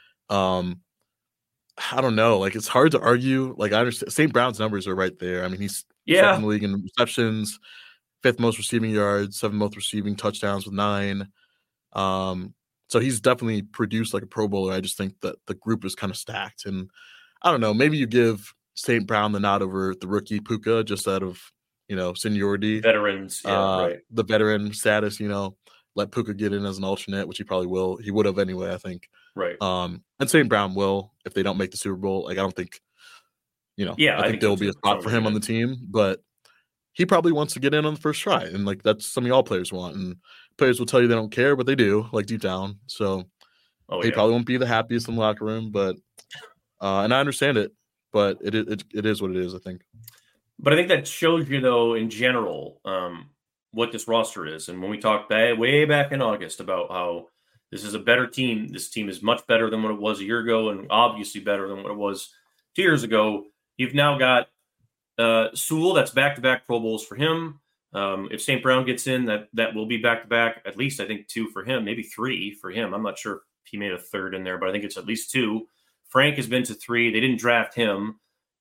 I don't know. Like, it's hard to argue. Like, I understand St. Brown's numbers are right there. I mean, he's second in the league in receptions, 5th most receiving yards, 7th most receiving touchdowns with 9. So he's definitely produced like a Pro Bowler. I just think that the group is kind of stacked. And I don't know, maybe you give St. Brown the nod over the rookie Puka just out of, seniority. Veterans, right. The veteran status, let Puka get in as an alternate, which he probably will. He would have anyway, I think. Right. And St. Brown will if they don't make the Super Bowl. Like, I don't think, I think there'll be a spot for him on the team, but he probably wants to get in on the first try. And like, that's something all players want. And players will tell you they don't care, but they do, like deep down. So they probably won't be the happiest in the locker room, but and I understand it, but it is what it is, I think. But I think that shows you, though, in general, what this roster is. And when we talked way back in August about how this is a better team, this team is much better than what it was a year ago, and obviously better than what it was 2 years ago. You've now got Sewell, that's back-to-back Pro Bowls for him. If St. Brown gets in, that will be back-to-back, at least I think 2 for him, maybe 3 for him. I'm not sure if he made a third in there, but I think it's at least 2. Frank has been to 3. They didn't draft him.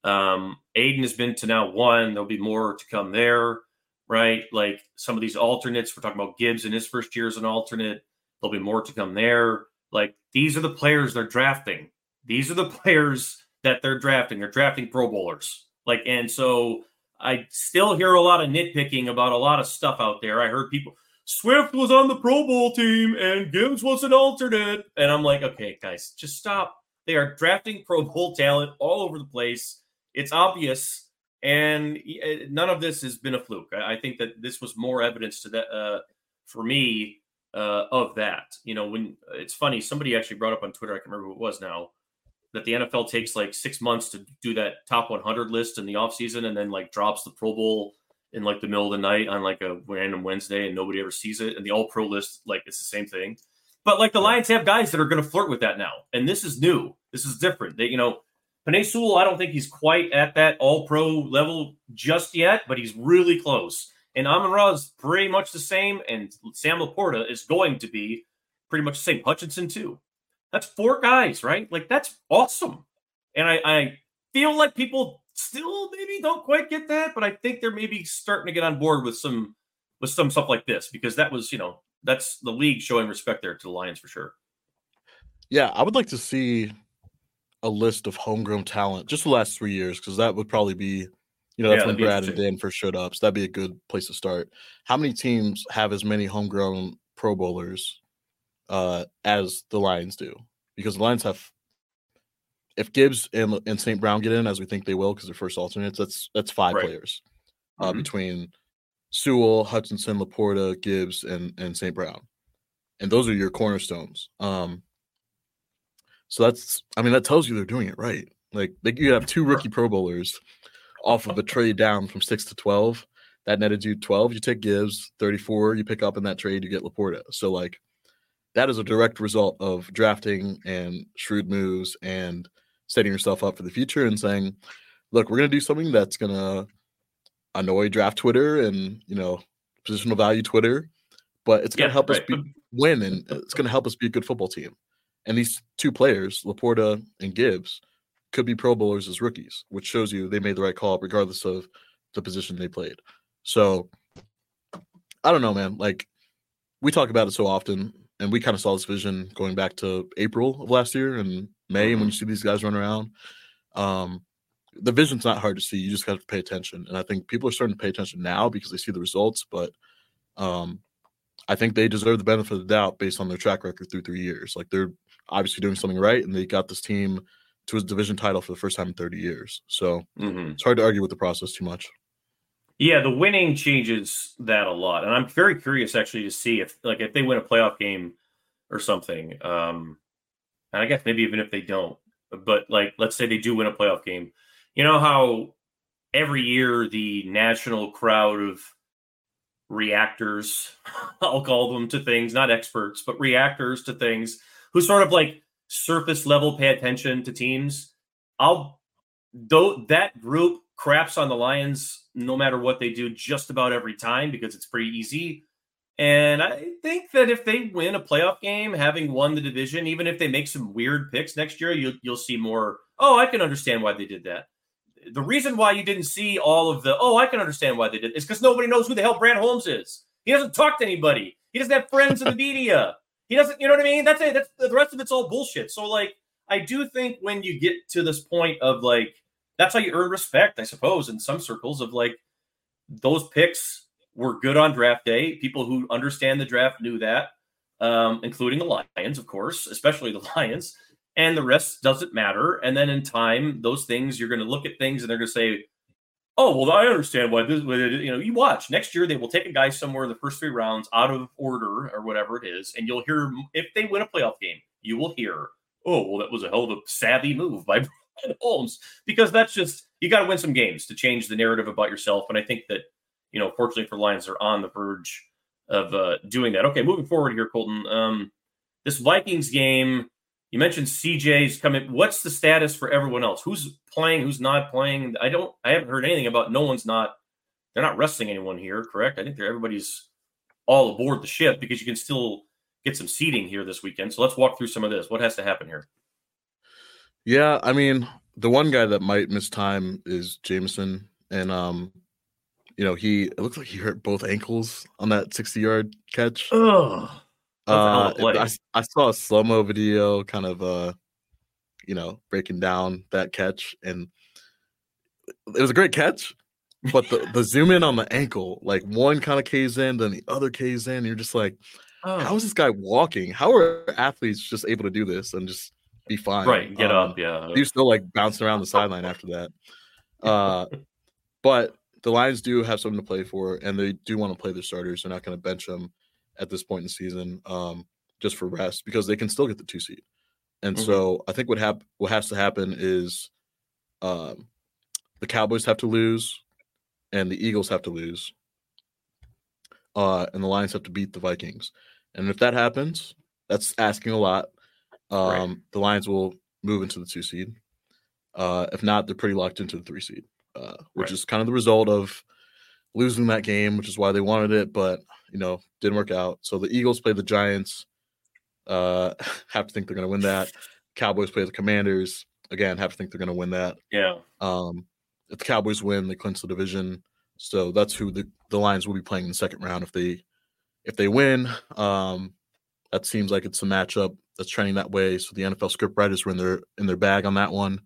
Aiden has been to now 1. There'll be more to come there, right? Like some of these alternates, we're talking about Gibbs in his first year as an alternate. There'll be more to come there. Like, these are the players they're drafting. These are the players that they're drafting. They're drafting Pro Bowlers. Like, and so I still hear a lot of nitpicking about a lot of stuff out there. I heard people, Swift was on the Pro Bowl team and Gibbs was an alternate. And I'm like, okay, guys, just stop. They are drafting Pro Bowl talent all over the place. It's obvious. And none of this has been a fluke. I think that this was more evidence to that for me of that. When it's funny, somebody actually brought up on Twitter, I can't remember who it was now, that the NFL takes like 6 months to do that top 100 list in the offseason and then like drops the Pro Bowl in like the middle of the night on like a random Wednesday and nobody ever sees it. And the All-Pro list, like, it's the same thing. But like the Lions have guys that are going to flirt with that now. And this is new. This is different. They, Penei Sewell, I don't think he's quite at that All-Pro level just yet, but he's really close. And Amon-Ra is pretty much the same, and Sam Laporta is going to be pretty much the same. Hutchinson, too. That's 4 guys, right? Like, that's awesome. And I feel like people still maybe don't quite get that, but I think they're maybe starting to get on board with some stuff like this, because that was, that's the league showing respect there to the Lions for sure. Yeah, I would like to see a list of homegrown talent just the last 3 years, because that would probably be, that's when that'd be Brad and interesting. Dan first showed up. So that'd be a good place to start. How many teams have as many homegrown Pro Bowlers as the Lions do? Because the Lions have, if Gibbs and St. Brown get in, as we think they will, because they're first alternates, that's 5 Right. players between Sewell, Hutchinson, Laporta, Gibbs, and St. Brown, and those are your cornerstones. So that tells you they're doing it right. Like you have 2 rookie Pro Bowlers off of a trade down from 6 to 12. That netted you 12. You take Gibbs, 34. You pick up in that trade, you get Laporta. So like that is a direct result of drafting and shrewd moves and setting yourself up for the future and saying, look, we're going to do something that's going to annoy draft Twitter and, positional value Twitter, but it's going to help us win, and it's going to help us be a good football team. And these 2 players, Laporta and Gibbs, could be Pro Bowlers as rookies, which shows you they made the right call regardless of the position they played. So I don't know, man. Like, we talk about it so often, and we kind of saw this vision going back to April of last year and May when you see these guys run around. The vision's not hard to see. You just got to pay attention. And I think people are starting to pay attention now because they see the results, but I think they deserve the benefit of the doubt based on their track record through 3 years. Like, they're obviously doing something right, and they got this team to a division title for the first time in 30 years. So it's hard to argue with the process too much. Yeah, the winning changes that a lot. And I'm very curious actually to see if they win a playoff game or something. And I guess maybe even if they don't, but let's say they do win a playoff game. You know how every year the national crowd of reactors, I'll call them, to things, not experts, but reactors to things, who sort of surface level pay attention to teams. That group craps on the Lions no matter what they do just about every time because it's pretty easy. And I think that if they win a playoff game, having won the division, even if they make some weird picks next year, you'll see more, I can understand why they did that. The reason why you didn't see all of the, I can understand why they did, is because nobody knows who the hell Brad Holmes is. He doesn't talk to anybody. He doesn't have friends in the media. He doesn't, you know what I mean? That's it. That's the rest of it's all bullshit. So I do think when you get to this point of that's how you earn respect, I suppose, in some circles of those picks were good on draft day. People who understand the draft knew that, including the Lions, of course, especially the Lions. And the rest doesn't matter. And then in time, those things, you're going to look at things and they're going to say, oh, well, I understand why this, you watch. Next year, they will take a guy somewhere in the first 3 rounds out of order or whatever it is. And you'll hear, if they win a playoff game, you will hear, oh, well, that was a hell of a savvy move by Brad Holmes. Because that's just, you got to win some games to change the narrative about yourself. And I think that, fortunately for Lions, they're on the verge of doing that. Okay, moving forward here, Colton. This Vikings game, you mentioned CJ's coming. What's the status for everyone else? Who's playing? Who's not playing? I haven't heard anything about. They're not resting anyone here, correct? I think everybody's all aboard the ship because you can still get some seating here this weekend. So let's walk through some of this. What has to happen here? Yeah, I mean, the one guy that might miss time is Jameson, and it looks like he hurt both ankles on that 60-yard catch. Ugh. I saw a slow-mo video kind of breaking down that catch, and it was a great catch, but the zoom in on the ankle, one kind of caves in, then the other caves in, and you're just like, how is this guy walking? How are athletes just able to do this and just be fine? Right, get up, yeah. He was still bouncing around the sideline after that. But the Lions do have something to play for, and they do want to play their starters. They're not going to bench them at this point in the season just for rest because they can still get the 2 seed. And so I think what has to happen is the Cowboys have to lose and the Eagles have to lose and the Lions have to beat the Vikings. And if that happens, that's asking a lot. The Lions will move into the 2 seed. If not, they're pretty locked into the 3 seed, which is kind of the result of losing that game, which is why they wanted it, but didn't work out. So the Eagles play the Giants. Have to think they're going to win that. Cowboys play the Commanders. Again, have to think they're going to win that. Yeah. If the Cowboys win, they clinch the division. So that's who the Lions will be playing in the second round. If they win, That seems like it's a matchup that's trending that way. So the NFL scriptwriters were in their bag on that one.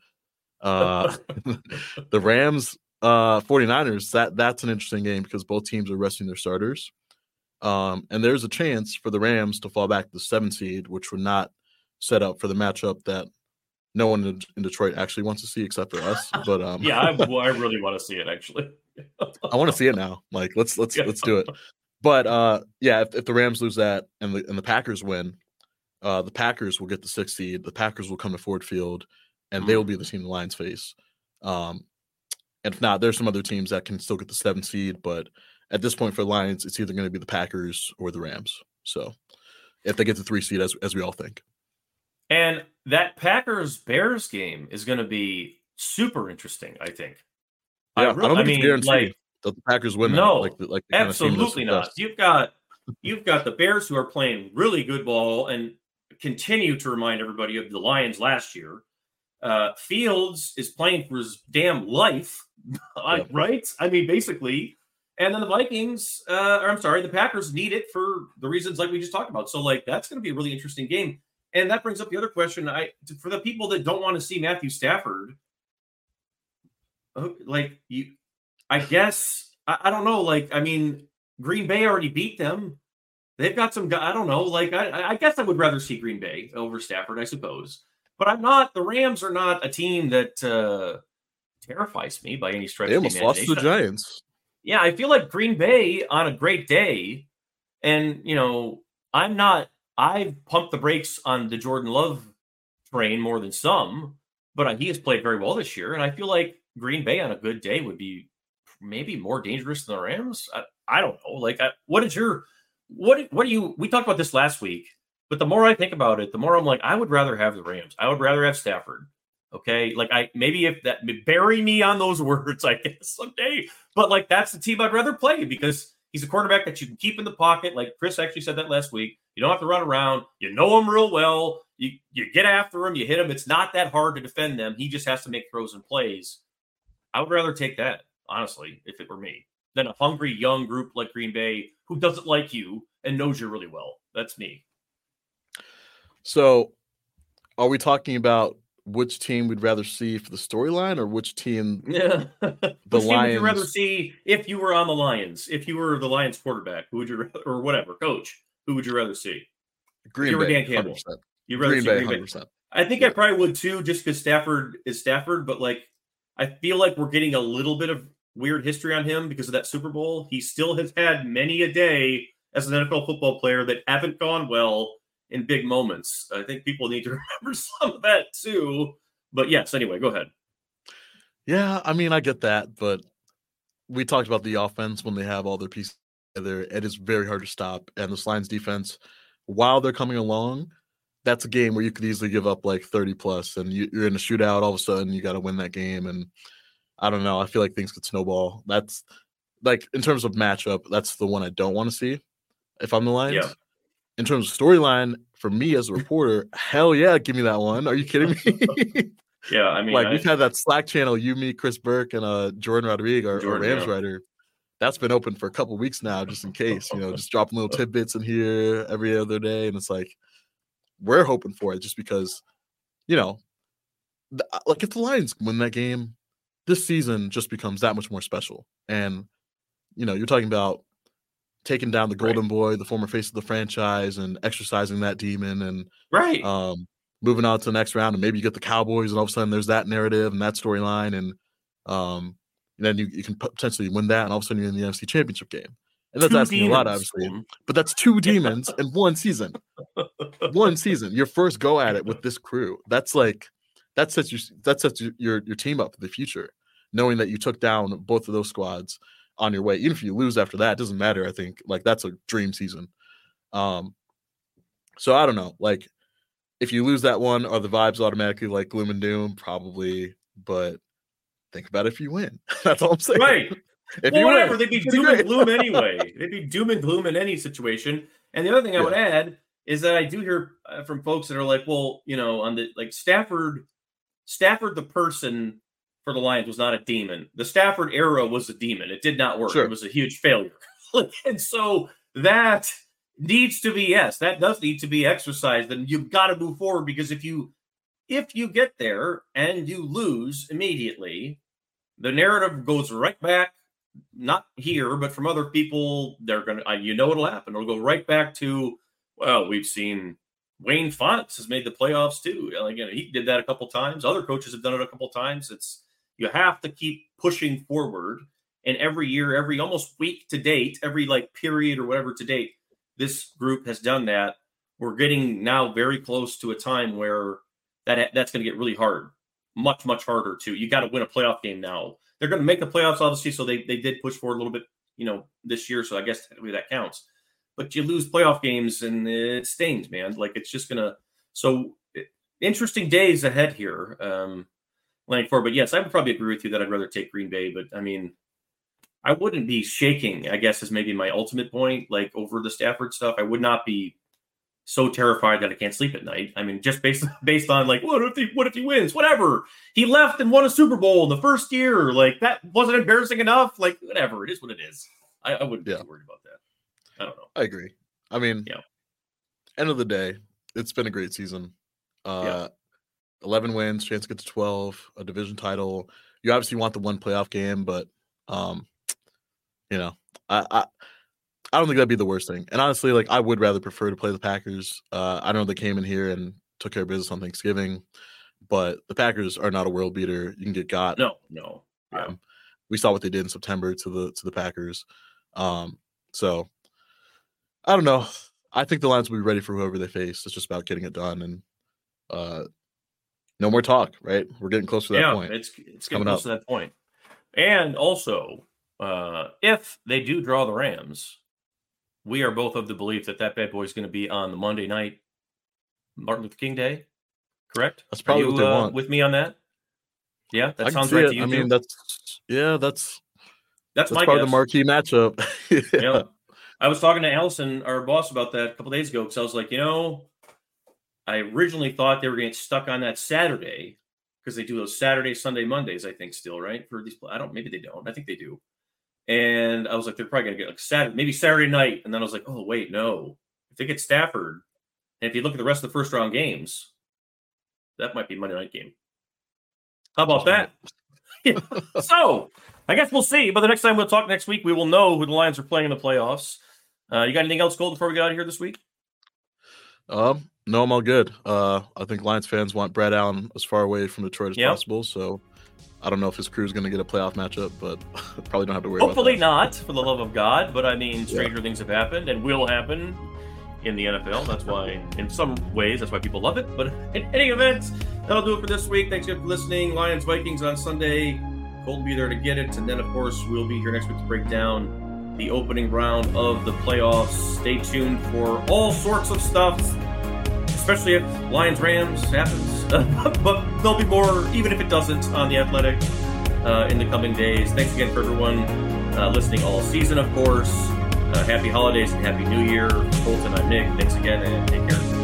The Rams 49ers, that's an interesting game because both teams are resting their starters. And there's a chance for the Rams to fall back to the 7 seed, which would not set up for the matchup that no one in Detroit actually wants to see except for us. But yeah, I really want to see it actually. I want to see it now. Like let's do it. But if the Rams lose that and the Packers win, the Packers will get the 6th seed. The Packers will come to Ford Field, and they will be the team the Lions face. And if not, there's some other teams that can still get the 7th seed, but at this point for the Lions, it's either going to be the Packers or the Rams. So if they get the 3 seed, as we all think. And that Packers-Bears game is going to be super interesting, I think. Yeah, I don't think it's guaranteed that the Packers win. No, like absolutely not. You've got the Bears who are playing really good ball and continue to remind everybody of the Lions last year. Fields is playing for his damn life, right? I mean, basically. And then the Vikings, the Packers need it for the reasons like we just talked about. So, like, that's going to be a really interesting game. And that brings up the other question. For the people that don't want to see Matthew Stafford, I guess, I don't know. Like, I mean, Green Bay already beat them. They've got some guy. I don't know. Like, I guess I would rather see Green Bay over Stafford, I suppose. But I'm not. The Rams are not a team that terrifies me by any stretch of the imagination. They almost lost to the Giants. Yeah, I feel like Green Bay on a great day, and I've pumped the brakes on the Jordan Love train more than some, but he has played very well this year, and I feel like Green Bay on a good day would be maybe more dangerous than the Rams. I don't know. Like, what do you? We talked about this last week, but the more I think about it, the more I'm like, I would rather have the Rams. I would rather have Stafford. Okay, like maybe if that bury me on those words, I guess someday. But like that's the team I'd rather play because he's a quarterback that you can keep in the pocket. Like Chris actually said that last week. You don't have to run around. You know him real well. You get after him. You hit him. It's not that hard to defend them. He just has to make throws and plays. I would rather take that, honestly, if it were me, than a hungry young group like Green Bay who doesn't like you and knows you really well. That's me. So, are we talking about which team we'd rather see for the storyline, or which team? Yeah, the which Lions. Team would you rather see if you were on the Lions? If you were the Lions quarterback, who would you or whatever coach? Who would you rather see? Green Bay, Dan Campbell. 100%. You'd rather Green see Bay, Green 100%. Bay. I think I probably would too, just because Stafford is Stafford. But like, I feel like we're getting a little bit of weird history on him because of that Super Bowl. He still has had many a day as an NFL football player that haven't gone well in big moments. I think people need to remember some of that too. But yes, anyway, go ahead. Yeah, I mean, I get that, but we talked about the offense when they have all their pieces together. It is very hard to stop. And this Lions defense, while they're coming along, that's a game where you could easily give up like 30 plus and you're in a shootout. All of a sudden, you got to win that game. And I don't know. I feel like things could snowball. That's like in terms of matchup, that's the one I don't want to see if I'm the Lions. Yeah. In terms of storyline, for me as a reporter, hell yeah, give me that one. Are you kidding me? Yeah, I mean, like we've had that Slack channel, you, me, Chris Burke, and Jordan Rodriguez, our Rams writer. That's been open for a couple of weeks now, just in case, just dropping little tidbits in here every other day, and it's like we're hoping for it, just because, like if the Lions win that game, this season just becomes that much more special. And you're talking about taking down the Golden Boy, the former face of the franchise, and exercising that demon, and moving on to the next round, and maybe you get the Cowboys, and all of a sudden there's that narrative and that storyline, and then you can potentially win that, and all of a sudden you're in the NFC Championship game. And that's asking a lot, obviously, but that's 2 demons in one season. One season, your first go at it with this crew. That's like that sets your team up for the future, knowing that you took down both of those squads on your way. Even if you lose after that, it doesn't matter. I think like that's a dream season. So I don't know, like. If you lose that one, are the vibes automatically like gloom and doom? Probably, but think about it if you win. That's all I'm saying. Right. If you whatever. They'd be doom and gloom anyway. They'd be doom and gloom in any situation. And the other thing I would add is that I do hear from folks that are like, well, on the like Stafford, the person for the Lions was not a demon. The Stafford era was a demon. It did not work. Sure. It was a huge failure. And so that needs to be, yes, that does need to be exercised. And you've got to move forward, because if you get there and you lose immediately, the narrative goes right back, not here, but from other people. They're going to, it'll happen. It'll go right back to, well, we've seen Wayne Fontes has made the playoffs too. Like, he did that a couple times. Other coaches have done it a couple times. You have to keep pushing forward. And every year, every almost week to date, every period or whatever to date, this group has done that. We're getting now very close to a time where that's going to get really hard, much, much harder too. You got to win a playoff game now. They're going to make the playoffs, obviously, so they did push forward a little bit, this year. So I guess that counts. But you lose playoff games and it stings, man. It's just going to – so interesting days ahead here, laying forward. But, yes, I would probably agree with you that I'd rather take Green Bay. But, I mean, I wouldn't be shaking, I guess, is maybe my ultimate point, over the Stafford stuff. I would not be so terrified that I can't sleep at night. I mean, just based on what if he wins? Whatever. He left and won a Super Bowl in the first year. That wasn't embarrassing enough. Whatever. It is what it is. I wouldn't be worried about that. I don't know. I agree. I mean, end of the day, it's been a great season. 11 wins, chance to get to 12, a division title. You obviously want the one playoff game, but I don't think that'd be the worst thing. And honestly, I would rather prefer to play the Packers. I know they came in here and took care of business on Thanksgiving, but the Packers are not a world beater. You can get got. No. We saw what they did in September to the Packers. So I don't know. I think the Lions will be ready for whoever they face. It's just about getting it done, and no more talk. Right? We're getting close to that point. It's getting close to that point. And also, if they do draw the Rams, we are both of the belief that bad boy is going to be on the Monday night, Martin Luther King Day. Correct? That's probably what they want. With me on that? Yeah, that sounds right to you. I mean, that's my part guess. of the marquee matchup. Yeah. I was talking to Allison, our boss, about that a couple days ago, because I was like, I originally thought they were going to get stuck on that Saturday, because they do those Saturday, Sunday, Mondays, I think, still, right? For these, maybe they don't. I think they do. And I was like, they're probably going to get Saturday, maybe Saturday night. And then I was like, oh, wait, no. If they get Stafford, and if you look at the rest of the first round games, that might be a Monday night game. How about that? So I guess we'll see. But the next time we'll talk next week, we will know who the Lions are playing in the playoffs. You got anything else, Cole, before we get out of here this week? No, I'm all good. I think Lions fans want Brad Allen as far away from Detroit as possible. So I don't know if his crew is going to get a playoff matchup, but probably don't have to worry about that. Hopefully not, for the love of God. But I mean, stranger things have happened and will happen in the NFL. That's why, in some ways, that's why people love it. But in any event, that'll do it for this week. Thanks again for listening. Lions Vikings on Sunday. Cole will be there to get it. And then, of course, we'll be here next week to break down the opening round of the playoffs. Stay tuned for all sorts of stuff, especially if Lions-Rams happens. But there'll be more, even if it doesn't, on The Athletic in the coming days. Thanks again for everyone listening all season, of course. Happy holidays and Happy New Year. Colton, I'm Nick. Thanks again, and take care.